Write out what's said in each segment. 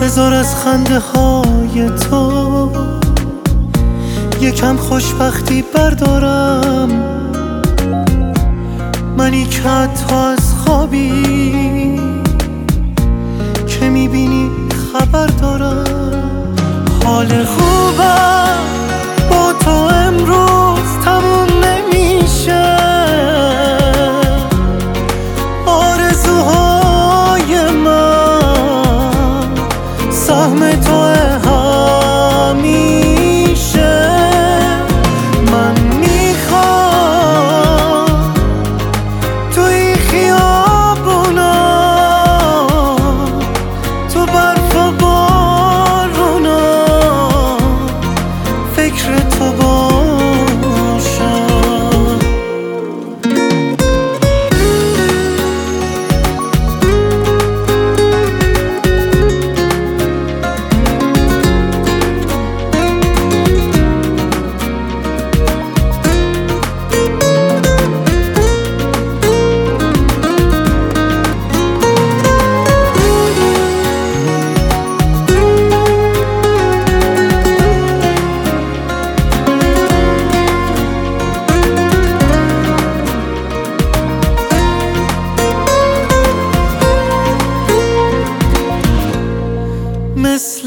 بذار از خنده های تو یکم خوشبختی بردارم. منی که حتی از خوابی که میبینی خبر دارم. حال خوبم با تو امروز تموم نمیشه. آرزوهای من سهم تو همیشه. من میخوام توی خیابونا، تو برف و بارونا، فکر تو باشم. مثل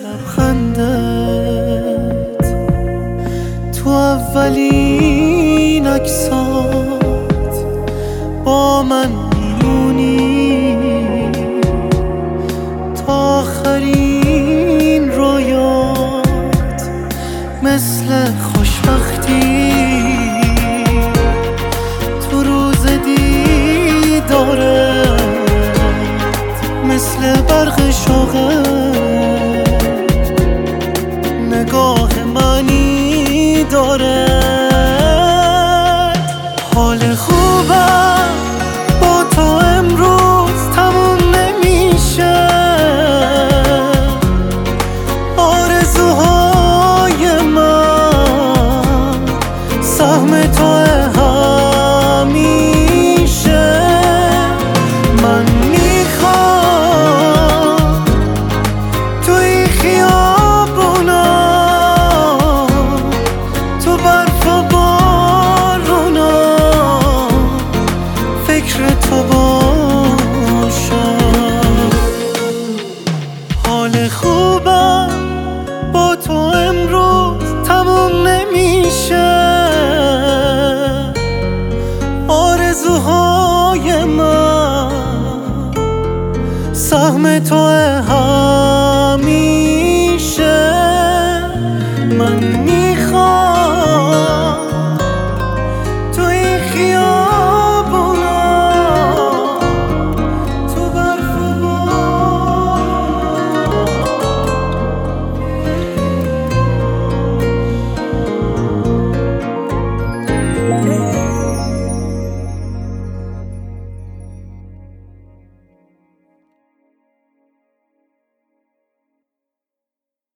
لبخندت تو اولین عکسات با من میمونی تا آخرین رویات. مثل خوشبختی تو روز دیدارت، مثل برق شوقت نگاه منی داره. حال خوبم با تو امروز تموم نمیشه. آرزوهای من سهم تو همیشه. من میخوام توی خیابونا، تو برف و بارونا، فکر تو باشم. حال خوبم با تو امروز تموم نمیشه. آرزوهای من سهم تو